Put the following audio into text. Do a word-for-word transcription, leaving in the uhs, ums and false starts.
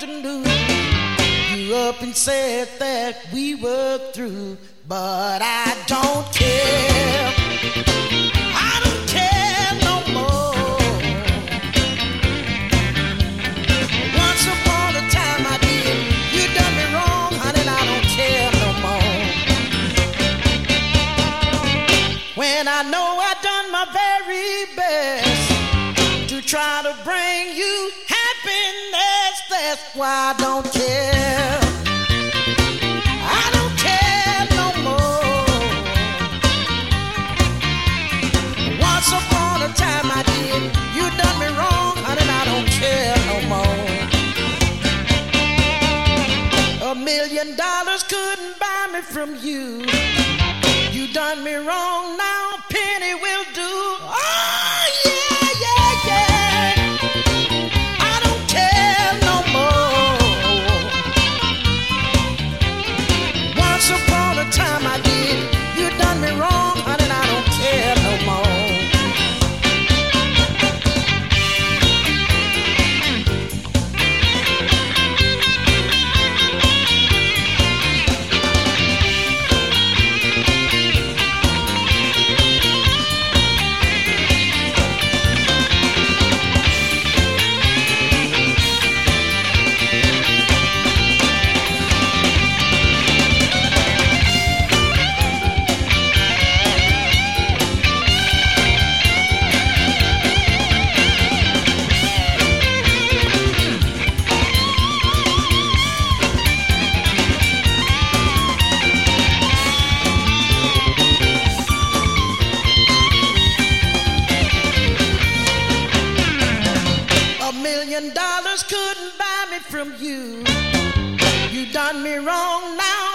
afternoon, you up and said that we were through, but I don't care. I don't care no more. Once upon a time I did. You done me wrong, honey, and I don't care no more. When I know I done my very best to try to bring you happiness, that's why I don't care. I don't care no more. Once upon a time I did. You done me wrong, honey, and I don't care no more. A million dollars couldn't buy me from you. You done me wrong, now a penny will do. Oh, yeah, yeah, yeah. I don't care no more. Once upon a time I did. You done me wrong, honey, and I don't care no more. A million dollars couldn't buy me from you. You done me wrong, now